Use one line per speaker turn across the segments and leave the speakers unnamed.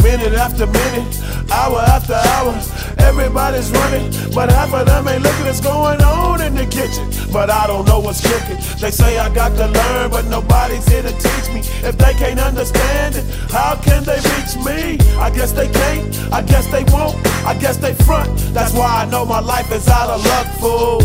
minute after minute, hour after hour. Everybody's running, but half of them ain't looking what's going on in the kitchen. But I don't know what's cooking. They say I got to learn, but nobody's here to teach me. If they can't understand it, how can they reach me? I guess they can't, I guess they won't, I guess they front. That's why I know my life is out of luck, fool.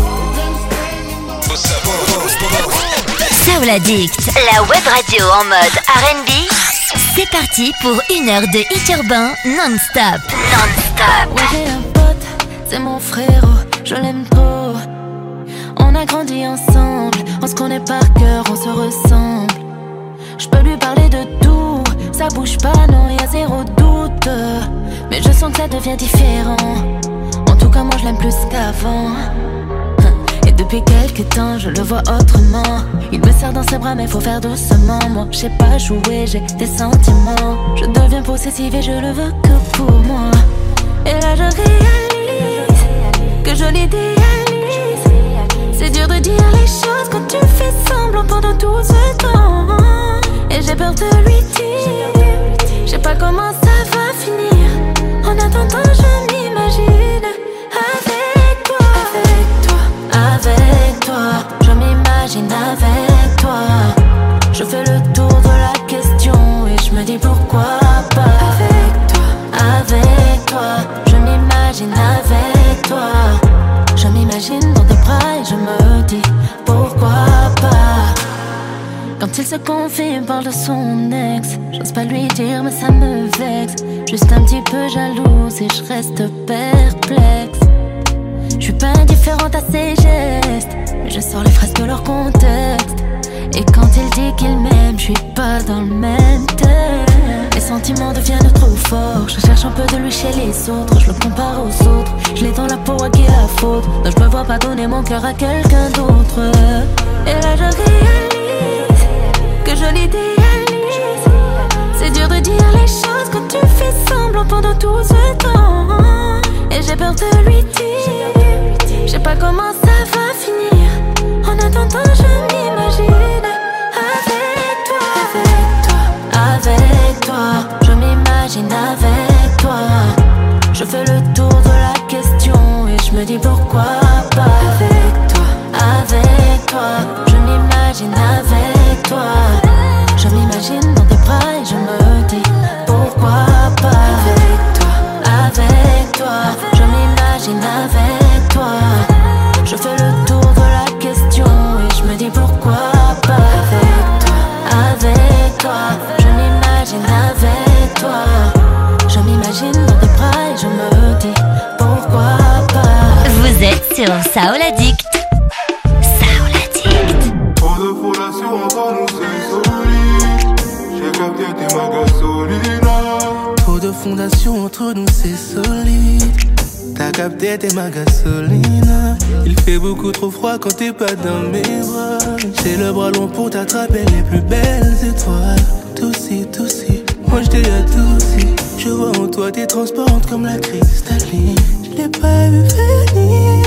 Soul Addict, la web radio en mode R&B. C'est parti pour une heure de hit urbain non-stop. Non-stop.
Oui, j'ai un pote, c'est mon frérot, je l'aime trop. On a grandi ensemble, on se connaît par cœur, on se ressemble. Je peux lui parler de tout, ça bouge pas, non, y'a zéro doute. Mais je sens que ça devient différent. En tout cas, moi je l'aime plus qu'avant. Et depuis quelques temps, je le vois autrement. Il me serre dans ses bras, mais faut faire doucement. Moi, je sais pas jouer, j'ai des sentiments. Je deviens possessive et je le veux que pour moi. Et là, je réalise que je l'idéalise. C'est dur de dire les choses quand tu fais semblant pendant tout ce temps. Et j'ai peur de lui dire, je sais pas comment ça va finir. En attendant, je m'imagine avec toi. Avec toi, je m'imagine avec toi. Je fais le tour de la question et je me dis pourquoi pas. Avec toi, je m'imagine avec toi. Je m'imagine dans tes bras et je me dis pourquoi pas. Quand il se confie, il parle de son ex. J'ose pas lui dire mais ça me vexe. Juste un petit peu jalouse et je reste perplexe. Je suis pas indifférente à ses gestes, mais je sors les phrases de leur contexte. Et quand il dit qu'il m'aime, je suis pas dans le même thème. Les sentiments deviennent trop forts. Je cherche un peu de lui chez les autres. Je le compare aux autres. Je l'ai dans la peau, à qui la faute? Non, je me vois pas donner mon cœur à quelqu'un d'autre. Et là je réalise que je l'idéalise. C'est dur de dire les choses quand tu fais semblant pendant tout ce temps. Et j'ai peur de lui dire, je sais pas comment ça va finir. En attendant, je m'imagine avec toi. Avec toi, je m'imagine avec toi. Je fais le tour de la question et je me dis pourquoi pas. Avec toi, je m'imagine avec toi. Je m'imagine dans tes bras et je me dis pourquoi pas. Avec toi, je m'imagine avec toi. Je fais le tour de la question et je me dis pourquoi pas. Avec toi, je m'imagine avec toi. Je m'imagine dans tes bras et je me dis pourquoi pas.
Vous êtes sur Soul Addict. Soul Addict.
Trop de fondation entre nous, c'est solide. J'ai capté tes magasolina.
Trop de fondation entre nous, c'est solide. T'as capté tes magasolina. Il fait beaucoup trop froid quand t'es pas dans mes bras. J'ai le bras long pour t'attraper les plus belles étoiles. Toussi, toussi, moi j't'ai adouci. Je vois en toi t'es transparente comme la cristalline. Je l'ai pas vu venir,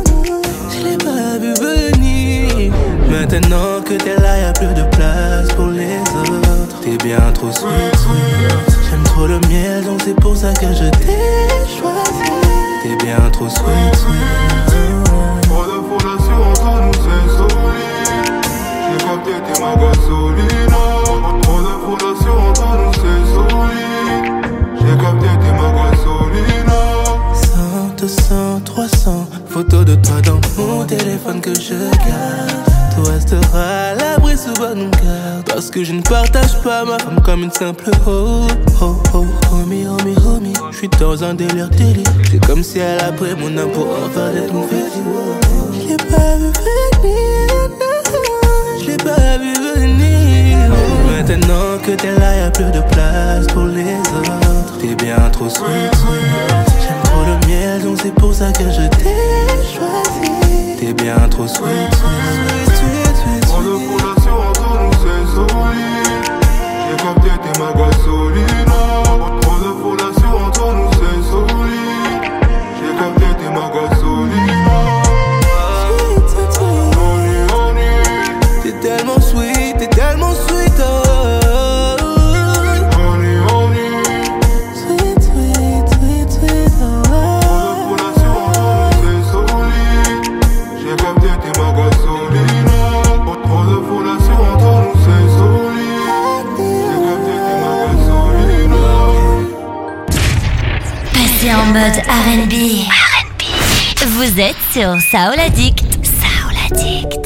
je l'ai pas vu venir. Maintenant que t'es là, y'a plus de place pour les autres. T'es bien trop sweet, sweet. J'aime trop le miel, donc c'est pour ça que je t'ai choisi. T'es bien trop sweet, sweet.
Trop de fondation entre nous, c'est solide. J'ai capté tes magasolina. Trop de fondation entre nous, c'est solide. J'ai capté tes magasolina.
100, 200, 300 photos de toi dans mon téléphone que je garde. Tout restera à l'abri sous bonne garde. Parce que je ne partage pas ma femme comme une simple hoe. Oh oh, homie, homie, homie. J'suis dans un délire. C'est comme si elle a pris mon âme pour en faire des confettis. Je l'ai pas vu venir, non, je l'ai pas vu venir. Maintenant que t'es là, y'a plus de place pour les autres. T'es bien trop sweet, sweet. J'aime trop le miel, donc c'est pour ça que je t'ai choisi. T'es bien trop sweet, sweet, sweet, sweet.
Trop de fondation entre nous, c'est solide. J'ai capté tes magasolina. Trop de fondation entre nous, c'est solide. J'ai capté tes magasolina.
Sweet, sweet, sweet.
Honey, honey.
T'es tellement sweet, oh.
Honey, honey. ma gasolina. Trop de foule sur entre nous, c'est solide. J'ai capté t'es ma gasolina.
Passez en mode R&B. Vous êtes sur Soul Addict. Soul Addict.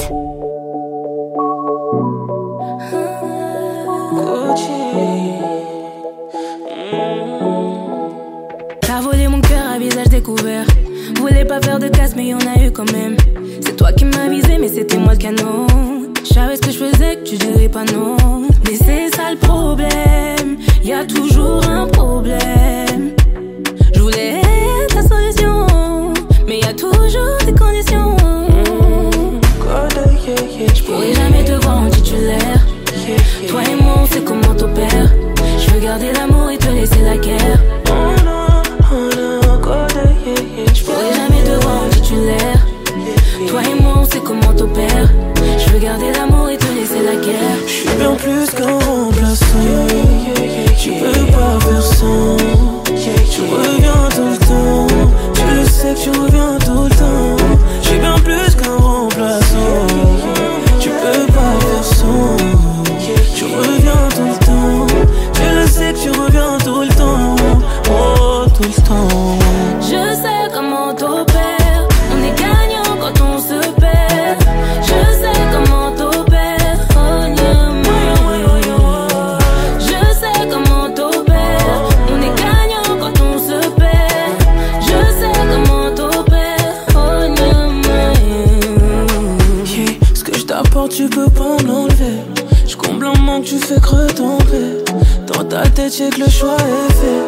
T'as volé mon cœur à visage découvert. Voulais pas faire de casse mais y'en a eu quand même. C'est toi qui m'as visé mais c'était moi le canon. Je savais ce que je faisais que tu dirais pas non. Mais c'est ça le problème, y'a toujours un problème. Je voulais être la solution, mais y'a toujours des conditions. Je pourrais jamais te voir en titulaire. Toi et moi on sait comment t'opères. Je veux garder l'amour et te laisser la guerre. Je pourrais jamais te voir en titulaire. Toi et moi on sait comment t'opères. Je veux garder l'amour et te laisser la guerre.
Je suis bien plus qu'un remplaçant. Tu peux pas faire sans. Tu reviens tout le temps. Tu le sais que tu reviens tout le temps. Je suis bien plus qu'un remplaçant. Tu peux pas faire sans. Tu reviens tout le temps. Tu le sais que tu reviens tout le temps. Oh, tout le temps.
Je sais comment t'opères. On est gagnant quand on se perd. Je sais comment t'opères. Oh, je sais comment t'opères. On est gagnant quand on se perd. Je sais comment t'opères. Oh,
yeah, ce que je t'apporte, tu peux pas m'enlever. Je comble un manque, tu fais creux tomber. Dans ta tête, j'ai que le choix est fait.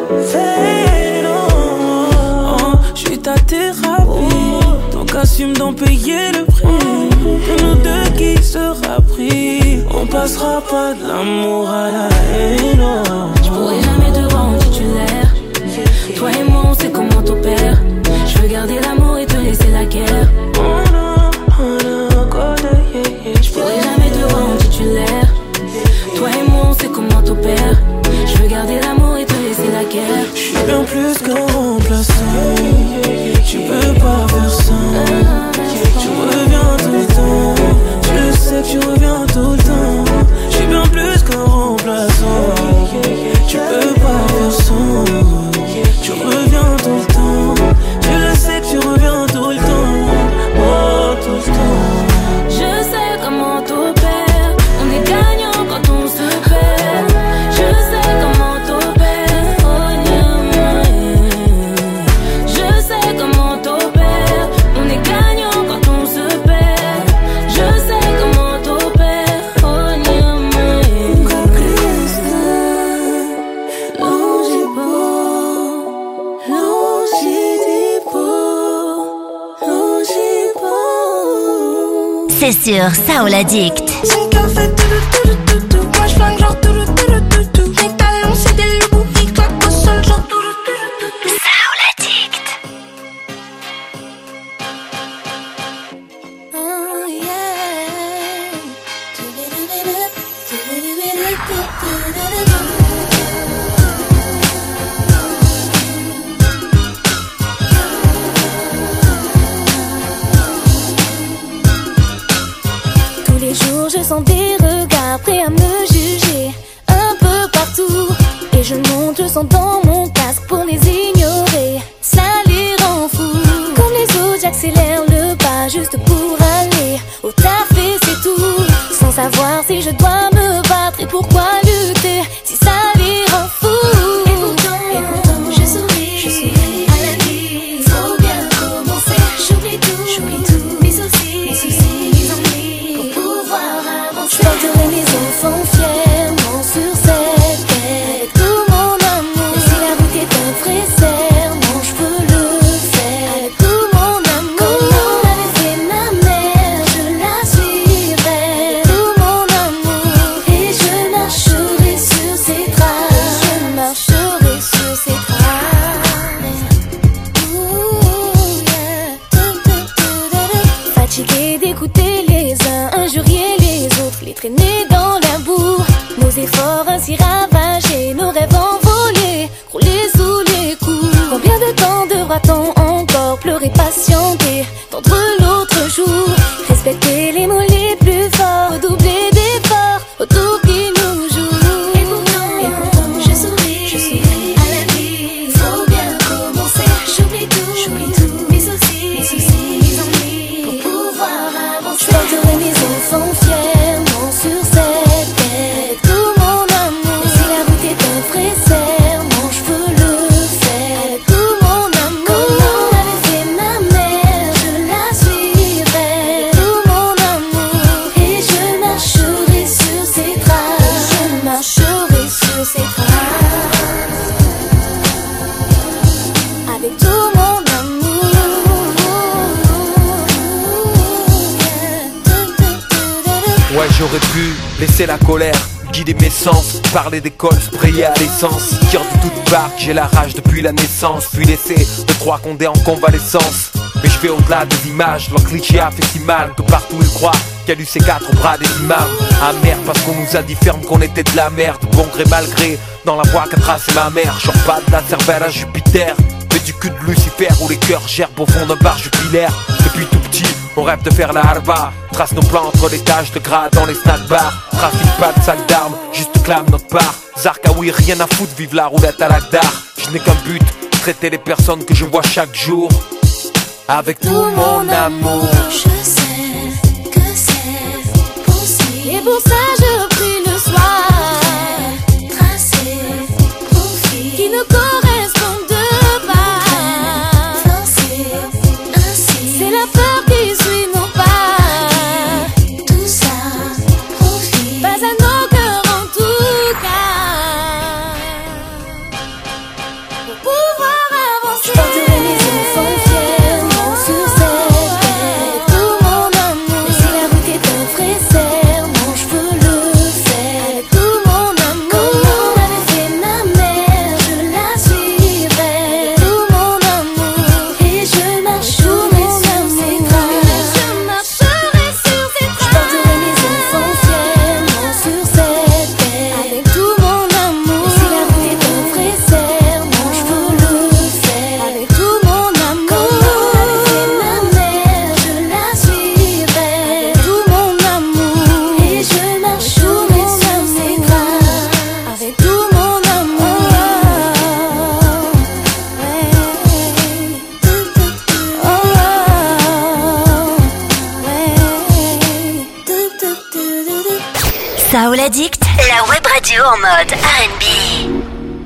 Je suis ta thérapie. Donc assume d'en payer le prix. De nous deux, qui sera pris? On passera pas de l'amour à la haine.
je pourrais jamais te voir en titulaire. Toi et moi on sait comment t'opères. Je veux garder l'amour et te laisser la guerre. Je pourrais jamais te voir en titulaire. Toi et moi on sait comment t'opères. Je veux garder l'amour et te laisser la guerre.
Je suis bien plus qu'un remplaçant. Tu peux pas faire sans. Tu reviens tout le temps. Tu le sais que tu reviens tout le temps. Je suis bien plus qu'un remplaçant. Tu peux pas faire sans. Tu reviens tout le temps. Tu le sais que tu reviens tout le temps. Oh, tout le temps.
Je sais comment t'opères. On est gagnant quand on se perd. Je sais comment t'opères. Oh, je sais comment t'opères. On est gagnant quand on se perd. Je sais comment t'opères. Oh,
C'est sur Soul Addict.
Son cœur fait tout. Moi je flingue genre tout. Mes talons c'est des loups. Ils claquent au sol genre tout.
Soul Addict.
oh
Tous les jours je sens des regards prêts à me juger un peu partout. Et je monte le son dans mon casque pour les ignorer. Ça les rend fous. Comme les autres j'accélère le pas juste pour aller au taf et c'est tout. Sans savoir si je dois me battre et pourquoi lutter si ça les rend fous. Et pourtant je souris à la vie. Faut bien commencer. J'oublie tout, mes soucis, mes ennuis pour pouvoir avancer. Je porterai mes enfants fièrement sur cette terre. Tout mon amour, même si la route est un vrai serment, je peux le faire avec tout mon amour. Comme l'avait fait ma mère, je la suivrai. Tout mon amour, et je marcherai sur ses traces. Je marcherai sur ses traces. Ooh, yeah. Fatigué d'écouter les uns injurier les autres, les traîner dans la boue. Nos efforts ainsi ravagés, nos rêves envolés, roulés sous les coups. Combien de temps devra-t-on encore pleurer, patienter, tendre l'autre jour? Répéter les mots les plus forts, redoubler d'efforts autour qui nous joue. Et pourtant, je souris à la vie. Faut bien commencer. J'oublie tout, mes soucis, mes ennuis, pour pouvoir avancer. J'porterai mes enfants fièrement sur cette terre. Tout mon amour, si la route est un vrai serment, je peux le faire. Tout mon amour, comme l'avait fait ma mère, je la suivrai. Tout mon amour, et je marcherai sur ses traces. Je marcherai sur ses traces. Avec tout mon amour.
Ouais, j'aurais pu laisser la colère guider mes sens, parler d'école, sprayer à l'essence, tire de toute part, j'ai la rage depuis la naissance, puis laisser de trois condés en convalescence. Mais je vais au-delà des images, leur cliché a fait si mal que partout ils croient qu'il y a eu ces quatre au bras des imams. Amer parce qu'on nous a dit ferme qu'on était de la merde, bon gré mal gré, dans la voie qu'a tracé ma mère. Genre pas de la cervelle à Jupiter, mais du cul de Lucifer où les cœurs gerbent au fond d'un bar jupilaire. Depuis tout petit, on rêve de faire la harba, trace nos plans entre les taches de gras dans les snack bars. Trafic pas de sac d'armes, juste clame notre part. Zarkaoui, rien à foutre, vive la roulette à l'Agdar. Je n'ai qu'un but, traiter les personnes que je vois chaque jour avec tout mon amour.
Je sais que c'est possible, et pour ça je prie le soir. Tracer profil qui nous correspondent pas. Forcer ainsi, c'est la peur qui suit nos pas. Tout ça profite pas à nos cœurs en tout cas. Pour pouvoir avancer, j'porterai mes enfants fièrement sur cette terre. Tout mon amour, mais si la route est un vrai serment, je peux le faire. Tout mon amour, comme l'avait fait ma mère, je la suivrai. Tout mon amour, et je marcherai sur ses traces. Je marcherai sur ses traces. J'porterai mes enfants fièrement sur cette terre. Avec tout mon amour, mais si la route est un vrai serment, je peux le faire. Avec tout mon amour, comme l'avait fait ma mère, je la suivrai. Avec tout mon amour, et je marcherai sur ses traces. Avec tout mon amour,
Soul Addict, la web radio en mode R&B.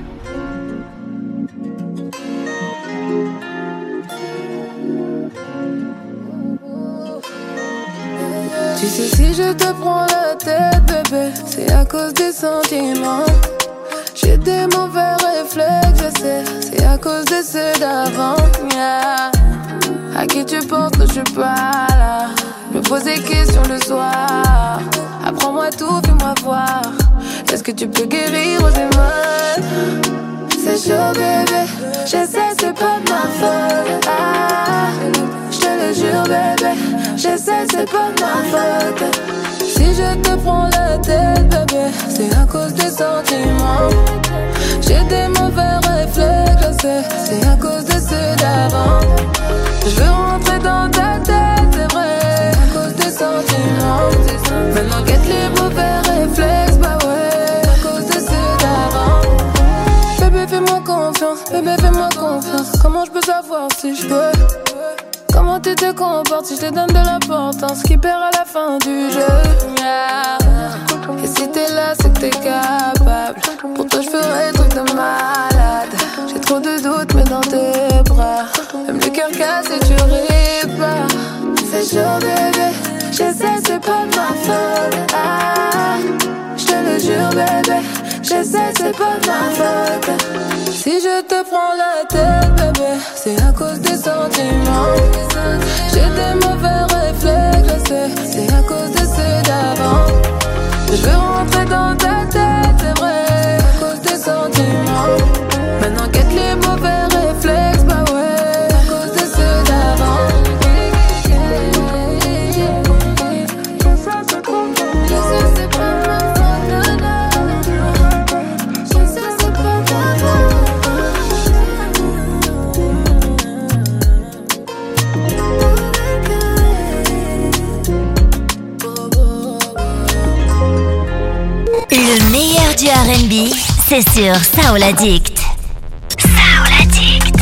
Tu sais, si je te prends la tête, bébé, c'est à cause des sentiments. J'ai des mauvais réflexes, je sais, c'est à cause de ceux d'avant. Yeah. À qui tu penses que je suis pas là? Me pose des questions le soir. Apprends-moi tout, fais-moi voir. Est-ce que tu peux guérir ou j'ai mal? C'est chaud, bébé, je sais, c'est pas de ma faute. Ah, je te le jure, bébé, je sais, c'est pas de ma faute. Si je te prends la tête, bébé, c'est à cause des sentiments. J'ai des mauvais réflexes, je sais, c'est à cause de ceux d'avant. Je veux rentrer dans ta tête, c'est vrai, c'est à cause des sentiments. Maintenant guette les mauvais réflexes, bah ouais, c'est à cause de ceux d'avant. Bébé fais-moi confiance, bébé fais-moi confiance. Comment je peux savoir si je peux? Comment tu te comportes si je te donne de l'importance? Qui perd à la fin du jeu? Yeah. Et si t'es là c'est que t'es capable. Pour toi je ferai truc de malade. J'ai trop de doutes mais dans tes bras, même le cœur cassé tu répares. C'est chaud bébé, je sais c'est pas de ma faute. Ah, je te le jure bébé, je sais c'est pas de ma faute. Si je te prends la tête bébé, c'est à cause des sentiments. J'ai des mauvais réflexes, je sais, c'est à cause de ceux d'avant. Je veux rentrer dans ta tête, c'est vrai, à cause des sentiments. Maintenant guette les mauvais réflexes, bah ouais, à cause de ceux d'avant. Je sais c'est pas ma faute, je sais c'est pas ma faute.
Le meilleur du R&B, c'est sur Soul Addict. Soul Addict.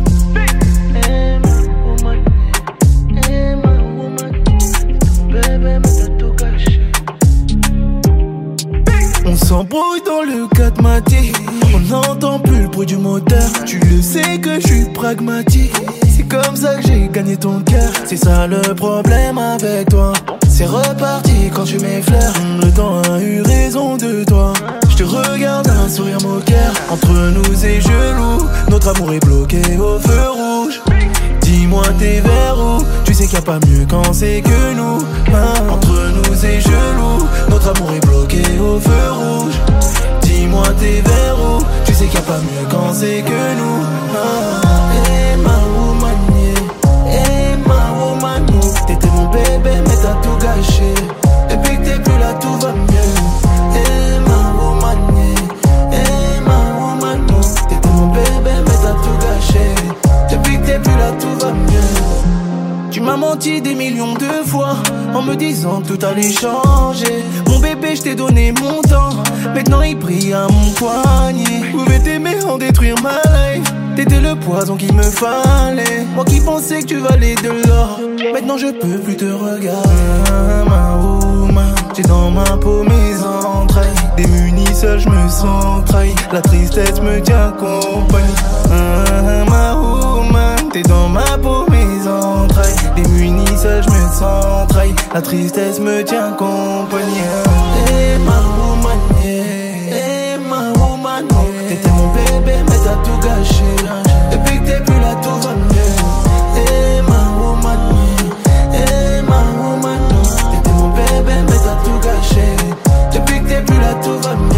On s'embrouille dans le 4 maté. On n'entend plus le bruit du moteur. Tu le sais que je suis pragmatique. C'est comme ça que j'ai gagné ton cœur. C'est ça le problème avec toi. C'est reparti quand tu m'effleures. Le temps a eu raison de toi. Je te regarde un sourire moqueur. Entre nous c'est gelou. Notre amour est bloqué au feu rouge. Dis-moi t'es vers où? Tu sais qu'il n'y a pas mieux quand c'est que nous. Entre nous c'est gelou. Notre amour est bloqué au feu rouge. Dis-moi t'es vers où? Tu sais qu'il n'y a pas mieux quand c'est que nous. Hey ma woman, yeah. Hey ma woman, oh. T'étais mon bébé mais t'as tout gâché. Depuis que t'es plus là tout va mieux. Hey ma woman, yeah. Hey ma woman, oh. T'étais mon bébé mais t'as tout gâché. Depuis que t'es plus là tout va mieux. Tu m'as menti des millions de fois en me disant que tout allait changer. Mon bébé je t'ai donné mon temps. Maintenant il brille à mon poignet. Pouvais t'aimer en détruire ma life. T'étais le poison qu'il me fallait. Moi qui pensais que tu valais de l'or. Maintenant je peux plus te regarder. Ma woman, j'ai dans ma peau mes entrailles. Démuni seul je me sens trahi. La tristesse me tient compagnie. Ma woman, t'es dans ma peau mes entrailles. Démuni seul je me sens trahi. La tristesse me tient compagnie. Hey ma woman, yeah. Hey ma woman, oh. T'étais mon bébé mais t'as tout gâché. Depuis que t'es plus là tout va mieux. Hey ma woman, yeah. Hey ma woman, oh. T'étais mon bébé mais t'as tout gâché. Depuis que t'es plus là tout va mieux.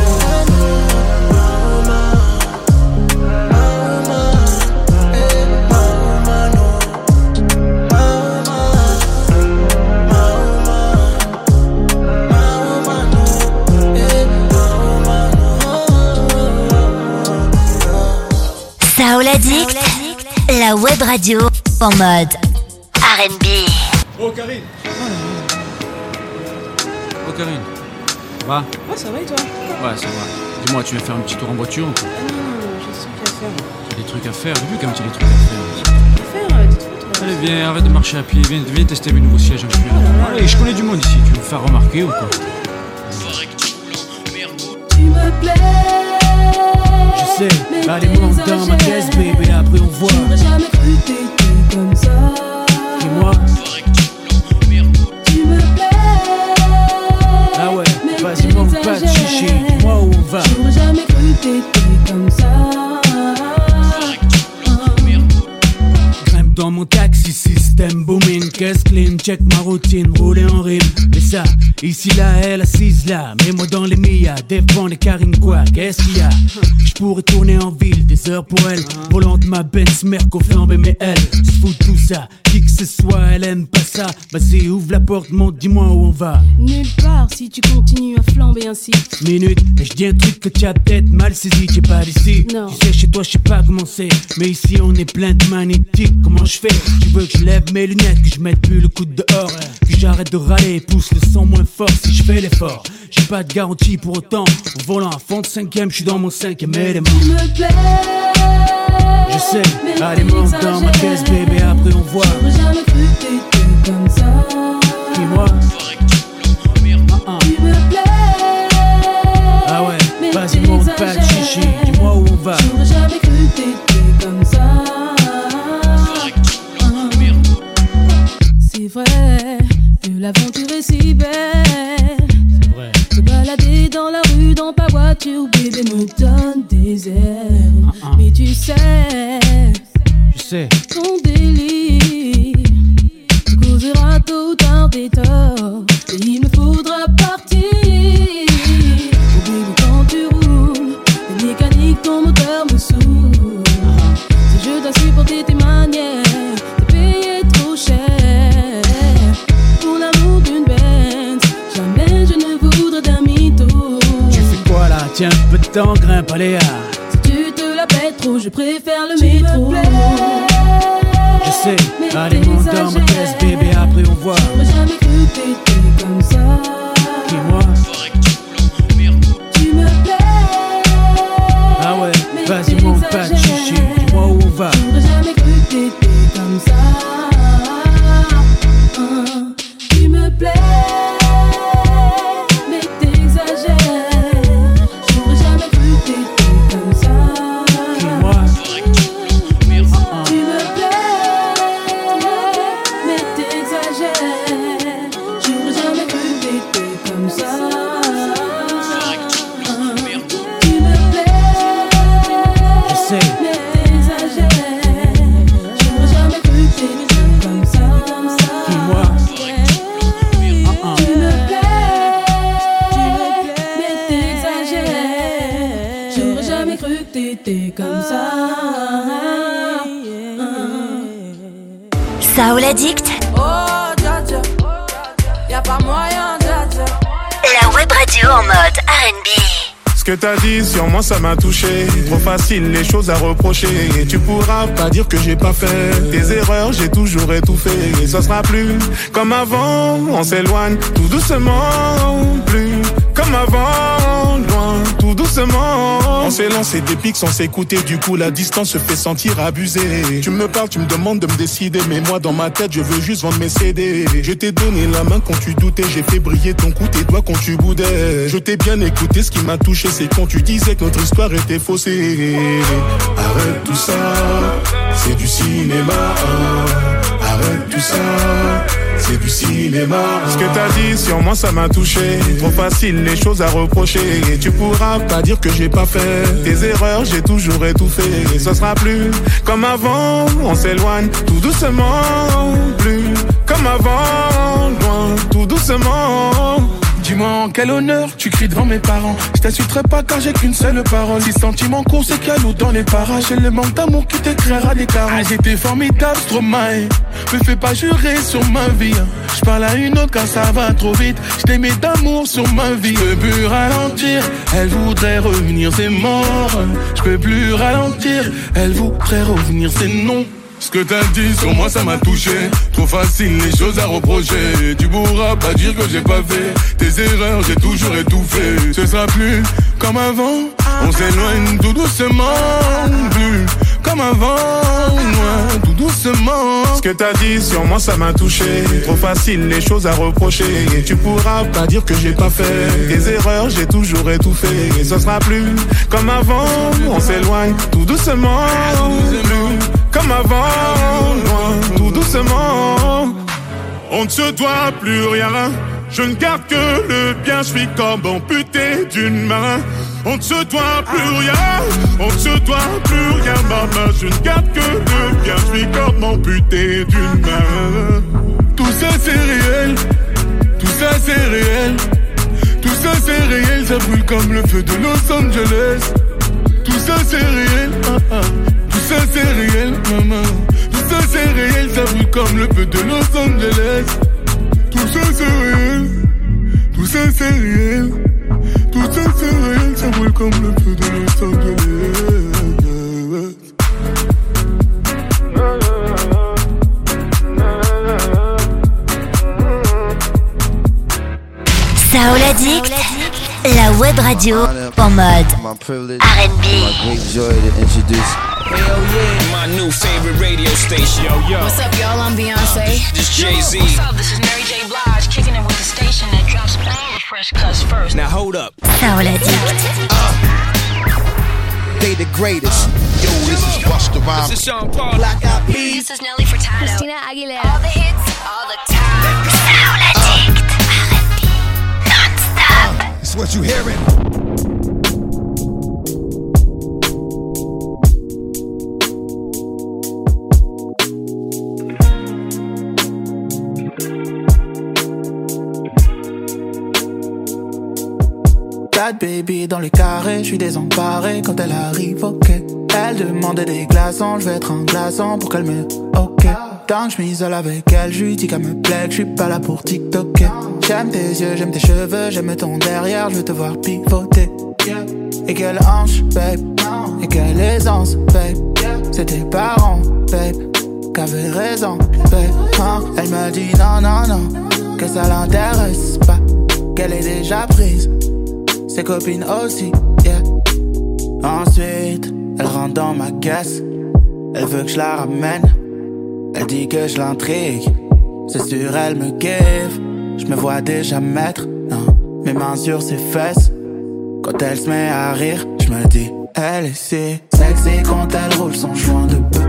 Soul Addict, la web radio en mode R&B.
Oh Karine. Oh Karine. Va.
Ouais, ça va et toi?
Ouais, ça va. Dis-moi, tu viens faire un petit tour en voiture ou quoi?
Ah non, j'ai des trucs à faire.
J'ai des trucs à faire, j'ai vu comme tu as des trucs à faire.
Des trucs?
Allez, viens, arrête de marcher à pied, viens tester mes nouveaux sièges un peu. Allez, je connais du monde ici, tu veux me faire remarquer ou quoi?
Tu me plais.
Je sais, allez monte dans ma caisse, bébé, après on voit.
J'aurais jamais cru que t'étais comme ça.
Et moi?
Tu me plais.
Ah ouais, vas-y, manque pas de chichi, dis-moi où on va.
J'aurais jamais cru que t'étais comme ça.
Grimpe dans mon taxi, système booming, caisse clean, check ma routine, rouler en rime. Et ça, ici là, elle assise là, mets-moi dans les millas, défends les carines quoi, qu'est-ce qu'il y a? J'pourrais tourner en ville, des heures pour elle, volante ma Benz, Merco flambée, mais elle se fout de tout ça, qui que ce soit, elle aime pas ça. Vas-y, ouvre la porte, monte, dis-moi où on va.
Nulle part si tu continues à flamber ainsi.
Minute, et je dis un truc que tu as peut-être mal saisi, t'es pas d'ici.
Non.
Tu sais, chez toi, je sais pas comment c'est, mais ici on est plein de magnétiques. Comment je fais? Tu veux que je lève mes lunettes, que je mette plus le coude dehors, que j'arrête de râler, pousse le son moins fort si je fais l'effort. J'ai pas de garantie pour autant, au volant à fond de 5ème, je suis dans mon 5ème élément.
Tu me plais.
Je sais, allez monte dans ma caisse, bébé, après on voit.
J'aurais jamais cru que t'étais comme ça.
Dis-moi.
Tu me plais.
Ah ouais, vas-y monte pas de chichi, dis-moi où on va.
J'aurais jamais cru que t'étais comme ça. C'est vrai que l'aventure est si belle.
C'est vrai.
Se balader dans la rue, dans ta voiture, bébé me donne des ailes. Mais tu sais,
je sais,
ton délit te causera tôt ou tard des torts. Et il me faudra partir. Oh bébé, quand tu roules, les mécaniques, ton moteur me saoule. Si je dois supporter tes manières, t'es payé trop cher. Pour l'amour d'une Benz, jamais je ne voudrais d'un mytho.
Tu fais quoi là? Tiens un peu de temps, grimpe, allez.
Si tu te la pètes trop, je préfère le métro.
Je sais, allez monte dans ma caisse, bébé, après on voit.
J'aurais jamais cru que t'étais comme ça.
Dis-moi.
Tu
Soul Addict.
Oh, dja dja, y'a pas moyen, dja dja.
La web radio en mode R&B.
Ce que t'as dit sur moi ça m'a touché. Trop facile les choses à reprocher. Et tu pourras pas dire que j'ai pas fait tes erreurs, j'ai toujours étouffé. Et ça sera plus comme avant. On s'éloigne tout doucement. Plus comme avant, loin, tout doucement. On s'est lancé des pics sans s'écouter. Du coup la distance se fait sentir abusée. Tu me parles, tu me demandes de me décider. Mais moi dans ma tête je veux juste vendre mes CD. Je t'ai donné la main quand tu doutais. J'ai fait briller ton cou, tes doigts quand tu boudais. Je t'ai bien écouté, ce qui m'a touché c'est quand tu disais que notre histoire était faussée. Arrête tout ça, c'est du cinéma. Arrête tout ça, c'est du cinéma. Ce que t'as dit sur moi ça m'a touché. Trop facile les choses à reprocher. Et tu pourras pas dire que j'ai pas fait tes erreurs, j'ai toujours étouffé. Et ce sera plus comme avant. On s'éloigne tout doucement. Plus comme avant, loin, tout doucement.
Dis-moi en quel honneur tu cries devant mes parents. Je t'insulterai pas car j'ai qu'une seule parole. Si sentiment court c'est qu'il y a l'eau dans les parages. J'ai le manque d'amour qui t'écrira des carottes. Ah, j'étais formidable, Stromae. Me fais pas jurer sur ma vie. Je parle à une autre car ça va trop vite. Je t'aimais d'amour sur ma vie. Je peux plus ralentir, elle voudrait revenir, c'est mort. Je peux plus ralentir, elle voudrait revenir, c'est non. Ce que t'as dit sur moi ça m'a touché. Trop facile les choses à reprocher. Tu pourras pas dire que j'ai pas fait tes erreurs, j'ai toujours étouffé. Ce sera plus comme avant. On s'éloigne tout doucement. Plus comme avant, loin, tout doucement.
Ce que t'as dit sur moi ça m'a touché. Trop facile les choses à reprocher. Et tu pourras pas dire que j'ai pas fait tes erreurs, j'ai toujours étouffé. Et ce sera plus comme avant. On s'éloigne tout doucement. Plus comme avant, loin, tout doucement. On ne se doit plus rien. Je ne garde que le bien, je suis comme amputé d'une main. On ne se doit plus rien, on ne se doit plus rien, maman. Je ne garde que le bien, je suis comme amputé d'une main.
Tout ça c'est réel, tout ça c'est réel. Tout ça c'est réel, ça brûle comme le feu de Los Angeles. Tout ça c'est réel, Tout ça c'est réel, maman. Tout ça c'est réel, ça brûle comme le feu de Los Angeles. Tout ça c'est réel, tout ça c'est réel. Tout ça c'est réel, ça brûle comme le feu de Los Angeles.
Soul Addict, la web radio en mode R&B.
Hell yeah, my new favorite radio station. Yo.
What's up, y'all? I'm Beyonce.
This Jay-Z.
What's up? This is Mary J. Blige, kicking it with the station that drops all the fresh cuts first.
Now hold up.
Soul Addict.
They the greatest. Yo, this is Busta Rhymes.
This is Sean Paul.
Black Eyed Peas.
This is Nelly Furtado.
Christina Aguilera.
All the hits, all the time.
Soul Addict. R&B non-stop.
It's what you hearing.
Bad baby dans les carrés, je suis désemparé quand elle arrive, ok. Elle demandait des glaçons, je vais être un glaçon pour qu'elle me, ok. Tant que je m'isole avec elle, je lui dis qu'elle me plaît, que je suis pas là pour TikToker. J'aime tes yeux, j'aime tes cheveux, j'aime ton derrière, je veux te voir pivoter. Et quelle hanche, babe, et quelle aisance, babe. C'est tes parents, babe, qu'avaient raison, babe. Hein? Elle me dit non, non, non, que ça l'intéresse pas, qu'elle est déjà prise. Ses copines aussi, yeah. Ensuite, elle rentre dans ma caisse. Elle veut que je la ramène. Elle dit que je l'intrigue. C'est sûr, elle me kiffe. Je me vois déjà mettre mes mains sur ses fesses. Quand elle se met à rire, je me dis, elle est si sexy quand elle roule son joint de bœuf.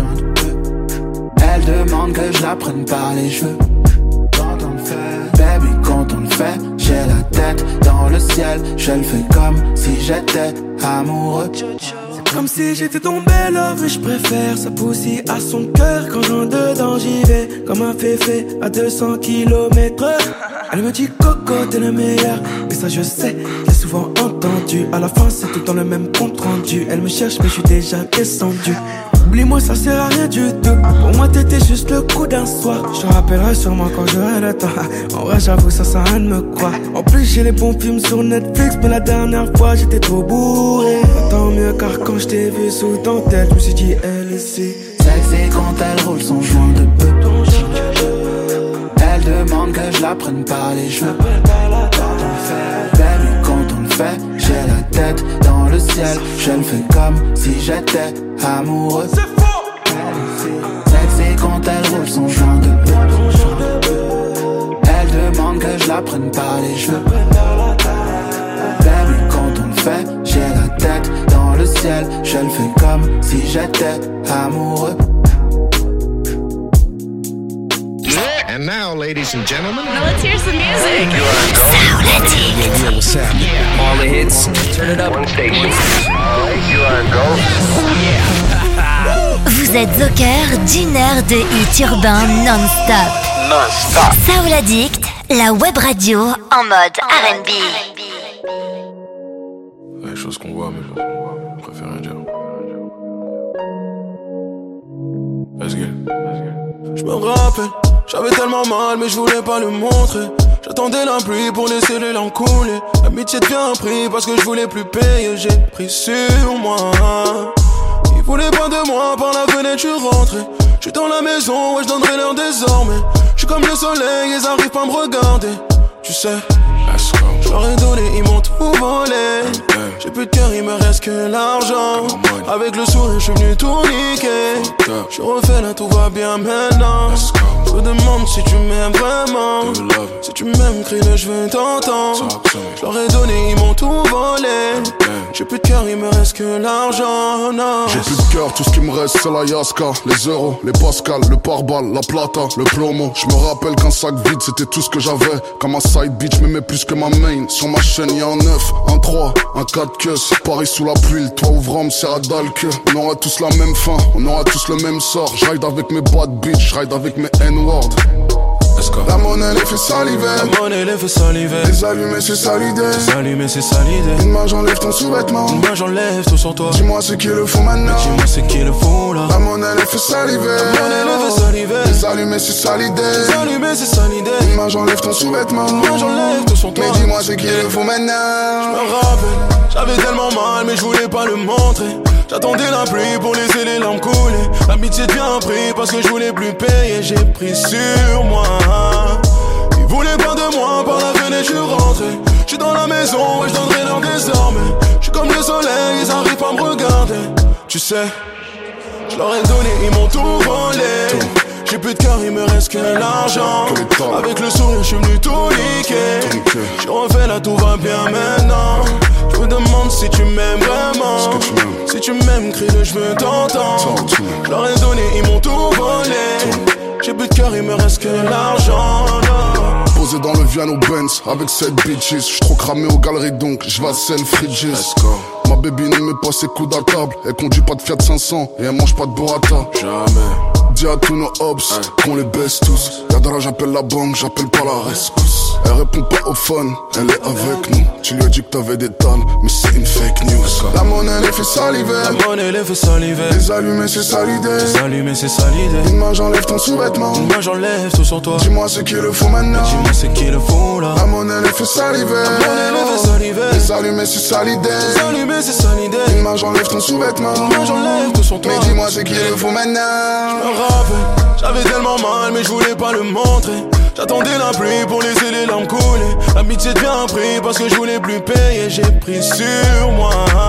Elle demande que je la prenne par les cheveux. Quand on le fait, baby, quand on le fait, j'ai la tête dans le ciel. Je le fais comme si j'étais amoureux.
C'est comme si j'étais tombé love et je préfère sa poussie à son cœur. Quand j'en dedans j'y vais comme un féfé à 200 km. Elle me dit Coco t'es le meilleur. Et ça je sais, j'ai souvent entendu. À la fin c'est tout dans le même compte rendu. Elle me cherche mais je suis déjà descendu. Oublie-moi, ça sert à rien du tout. Pour moi, t'étais juste le coup d'un soir. Je te rappellerai sûrement quand j'aurai le temps. En vrai, j'avoue, ça sert à rien de me croire. En plus, j'ai les bons films sur Netflix, mais la dernière fois, j'étais trop bourré. Tant mieux, car quand je t'ai vu sous ton tête, je me suis dit, elle ici.
Sexy quand elle roule son joint de peu. Elle demande que je la prenne par les cheveux. Baby, quand on le fait, j'ai la tête dans le ciel. Je le fais comme si j'étais amoureux. Sexy quand elle roule son joint de peu. Elle demande que je la prenne par les cheveux. Baby, quand on le fait, j'ai la tête dans le ciel. Je le fais comme si j'étais amoureux.
And now, ladies and gentlemen,
Now let's hear some music.
yeah, what's happening?
All the hits, turn it up. One station.
Vous êtes au cœur d'une heure de hits urbains non-stop.
Non-stop.
Soul Addict, la web radio en mode R&B.
Les choses qu'on voit, mais je préfère rien dire. Let's get.
Je me rappelle, j'avais tellement mal mais je voulais pas le montrer. J'attendais la pluie pour laisser les larmes couler. L'amitié devient un prix parce que je voulais plus payer. J'ai pris sur moi. Ils voulaient pas de moi, par la fenêtre je suis rentré. Je suis dans la maison, ouais je donnerai l'heure désormais. Je suis comme le soleil, ils arrivent pas à me regarder. Tu sais, je leur ai donné, ils m'ont tout volé. J'ai plus de cœur, il me reste que l'argent. Avec le sourire, je suis venu tout niquer. Je refais là, tout va bien maintenant. Je me demande si tu m'aimes vraiment. Si tu m'aimes, crie-le, je veux t'entendre. Je leur ai donné, ils m'ont tout volé. J'ai plus de cœur, il me reste que l'argent.
J'ai plus de cœur, tout ce qui me reste c'est la Yaska. Les euros, les Pascal, le pare-balles, la plata, le plomo. Je me rappelle qu'un sac vide c'était tout ce que j'avais. Comme un side bitch, m'aimais plus que ma main. Sur ma chaîne y'a un 9, un 3, un 4 queues. Paris sous la pluie, le toit ouvrant me sert à dalle que. On aura tous la même fin, on aura tous le même sort. J'ride avec mes bad bitch, j'ride avec mes N-words. La monnaie les fait saliver.
La monnaie les fait saliver.
Les allumés c'est ça l'idée.
Les allumés c'est ça l'idée.
Une main j'enlève ton sous-vêtement.
Une main j'enlève tout sur toi.
Dis-moi ce qui le font maintenant.
Dis-moi ce qui le font là.
La monnaie les fait saliver.
La monnaie les fait saliver.
Les allumés c'est ça l'idée.
Les allumés c'est ça l'idée.
Une main j'enlève ton sous-vêtement.
Une main j'enlève tout sur toi.
Mais dis-moi ce qui le font maintenant.
Je me rappelle, j'avais tellement mal mais je voulais pas le montrer. J'attendais la pluie pour laisser les larmes couler. L'amitié devient un prix parce que je voulais plus payer. J'ai pris sur moi. Ils voulaient pas de moi, par la fenêtre je suis rentré. Je suis dans la maison et je donnerai l'heure désormais. Je suis comme le soleil, ils arrivent pas à me regarder. Tu sais, je leur ai donné, ils m'ont tout volé. J'ai plus de cœur, il me reste que l'argent. Avec le sourire, je suis venu tout niquer. Je refais là, tout va bien maintenant. Je me demande si tu m'aimes vraiment. Si tu m'aimes, crie-le, je veux t'entendre. Je leur ai donné, ils m'ont tout volé. J'ai plus de cœur, il me reste que l'argent.
Posé dans le Viano Benz avec 7 bitches. J'suis trop cramé aux galeries donc j'vasselle Fridges. Ma baby ne met pas ses coudes à table. Elle conduit pas de Fiat 500 et elle mange pas de burrata.
Jamais.
Dis à tous nos hops qu'on les baisse tous. Yadara j'appelle la banque, j'appelle pas la rescousse. Elle répond pas au phone, elle est avec nous. Tu lui as dit que t'avais des talles, mais c'est une fake news. La monnaie les fait saliver.
La monnaie les fait saliver.
Les allumés c'est ça l'idée.
Les allumés c'est ça l'idée.
Une main j'enlève ton sous-vêtement.
Une main j'enlève tout sur toi.
Dis-moi ce qui le font maintenant.
Dis-moi ce qui le font là.
La monnaie les fait saliver.
La monnaie les fait saliver.
Les allumés c'est ça l'idée.
Les allumés c'est ça l'idée.
Une main j'enlève ton sous-vêtement.
Une main j'enlève tout sur toi.
Mais dis-moi ce qui le font maintenant.
Je me rappelle, j'avais tellement mal mais je voulais pas le montrer. J'attendais la pluie pour laisser les larmes couler. L'amitié devient un prix parce que je voulais plus payer. J'ai pris sur moi.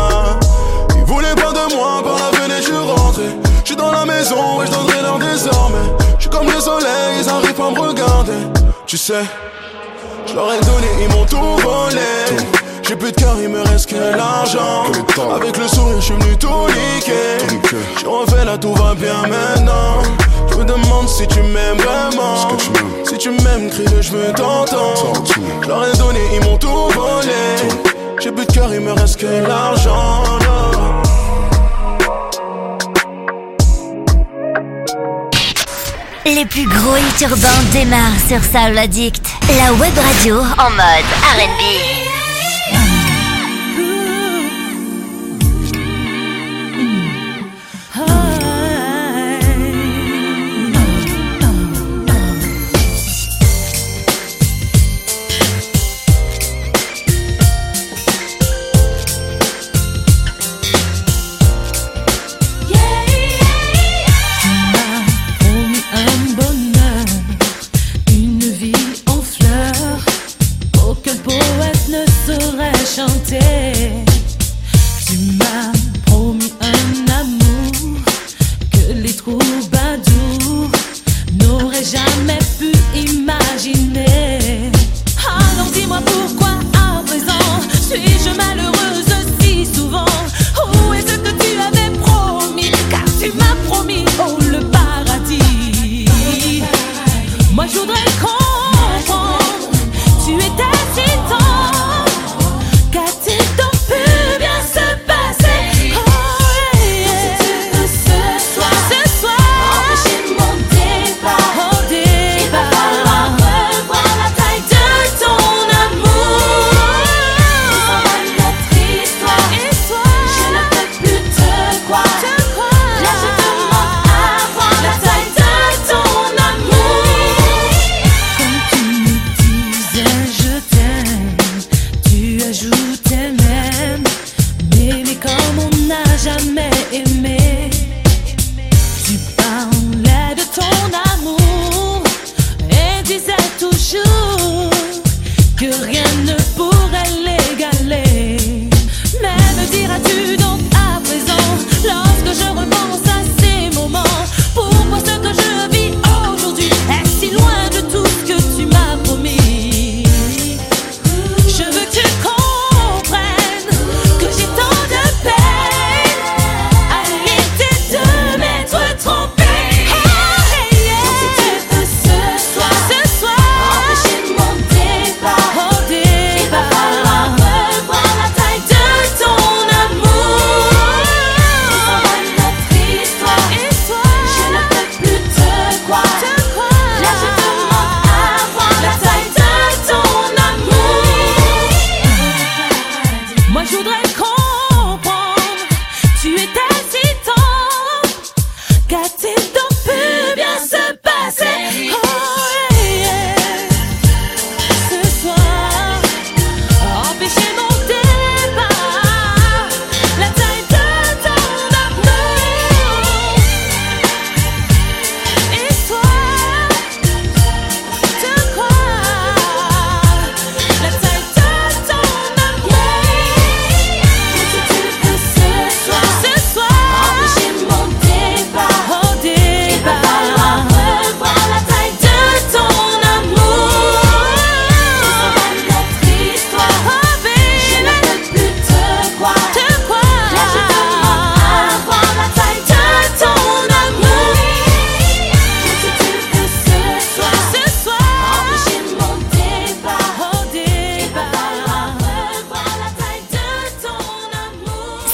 Ils voulaient pas de moi, par la fenêtre je suis rentré. Je suis dans la maison et je donnerai l'heure désormais. Je suis comme le soleil, ils arrivent pas à me regarder. Tu sais, je leur ai donné, ils m'ont tout volé. J'ai plus de cœur, il me reste que l'argent. Avec le sourire, je suis venu tout niquer. Je refais là, tout va bien maintenant. Je me demande si tu m'aimes vraiment. Si tu m'aimes, crie-le, je veux t'entendre. Je leur ai donné, ils m'ont tout volé. J'ai plus de cœur, il me reste que l'argent.
Les plus gros hits urbains démarrent sur Soul Addict, la web radio en mode R&B.